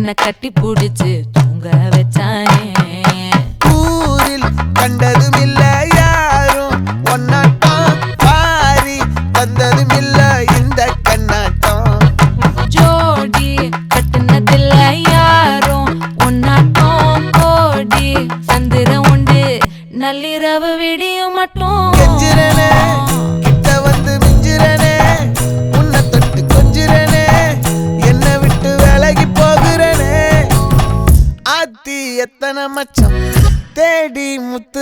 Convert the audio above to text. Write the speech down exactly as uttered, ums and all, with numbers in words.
என்ன கட்டி புடிச்சு தூங்க வச்சானே. ஊரில் கண்டதும் இல்ல யாரும் ஒன்னாட்டம், பாரி வந்ததும் இல்ல இந்த கண்ணாட்டம். ஜோடி கட்டுனதில்ல யாரும் ஒன்னாட்டம், கோடி சந்திரம் உண்டு நள்ளிரவு விடியும் மட்டும். கெஞ்சிரனே கிட்ட வந்து மிஞ்சிரனே, உன்னை தொட்டு கொஞ்சிரனே, என்ன விட்டு விலகி போகிறனே. ஆத்தி எத்தனை மச்சம் தேடி முத்து